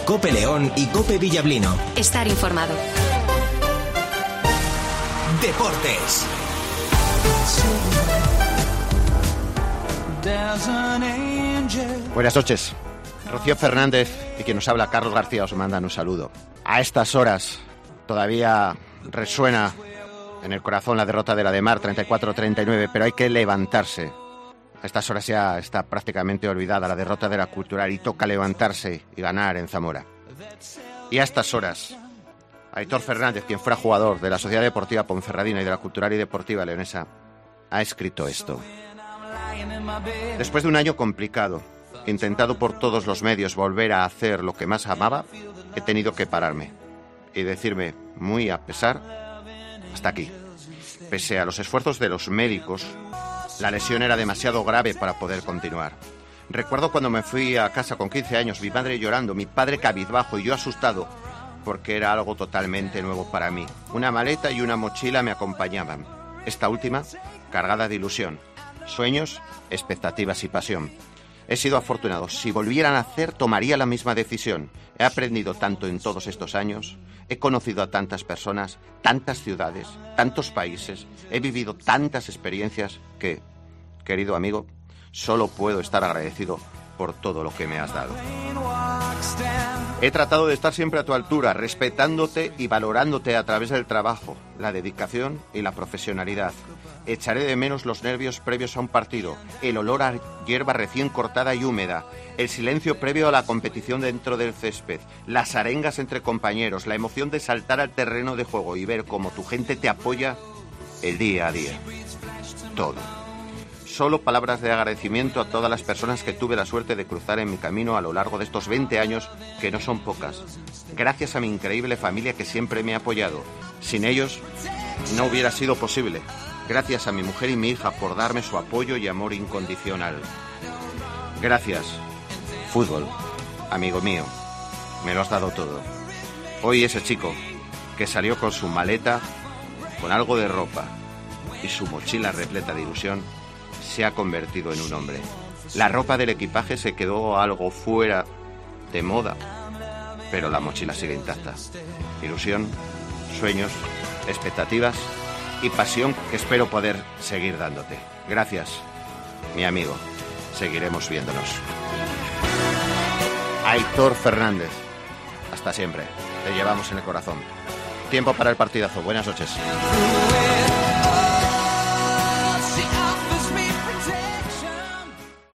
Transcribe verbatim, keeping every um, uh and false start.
COPE León y COPE Villablino. Estar informado. Deportes. Buenas noches. Rocío Fernández y quien nos habla, Carlos García, os mandan un saludo. A estas horas todavía resuena en el corazón la derrota de la de Mar, treinta y cuatro a treinta y nueve, pero hay que levantarse. A estas horas ya está prácticamente olvidada la derrota de la Cultural y toca levantarse y ganar en Zamora. Y a estas horas, Aitor Fernández, quien fuera jugador de la Sociedad Deportiva Ponferradina y de la Cultural y Deportiva Leonesa, ha escrito esto. Después de un año complicado, intentado por todos los medios volver a hacer lo que más amaba, he tenido que pararme y decirme, muy a pesar, hasta aquí. Pese a los esfuerzos de los médicos, la lesión era demasiado grave para poder continuar. Recuerdo cuando me fui a casa con quince años, mi madre llorando, mi padre cabizbajo y yo asustado, porque era algo totalmente nuevo para mí. Una maleta y una mochila me acompañaban. Esta última, cargada de ilusión, sueños, expectativas y pasión. He sido afortunado. Si volvieran a hacer, tomaría la misma decisión. He aprendido tanto en todos estos años. He conocido a tantas personas, tantas ciudades, tantos países. He vivido tantas experiencias que, querido amigo, solo puedo estar agradecido por todo lo que me has dado. He tratado de estar siempre a tu altura, respetándote y valorándote a través del trabajo, la dedicación y la profesionalidad. Echaré de menos los nervios previos a un partido, el olor a hierba recién cortada y húmeda, el silencio previo a la competición dentro del césped, las arengas entre compañeros, la emoción de saltar al terreno de juego y ver cómo tu gente te apoya el día a día. Todo. Solo palabras de agradecimiento a todas las personas que tuve la suerte de cruzar en mi camino a lo largo de estos veinte años, que no son pocas. Gracias a mi increíble familia que siempre me ha apoyado. Sin ellos no hubiera sido posible. Gracias a mi mujer y mi hija por darme su apoyo y amor incondicional. Gracias, fútbol, amigo mío. Me lo has dado todo. Hoy ese chico que salió con su maleta, con algo de ropa y su mochila repleta de ilusión, se ha convertido en un hombre. La ropa del equipaje se quedó algo fuera de moda, pero la mochila sigue intacta. Ilusión, sueños, expectativas y pasión que espero poder seguir dándote. Gracias, mi amigo. Seguiremos viéndonos. Aitor Fernández. Hasta siempre. Te llevamos en el corazón. Tiempo para el partidazo. Buenas noches.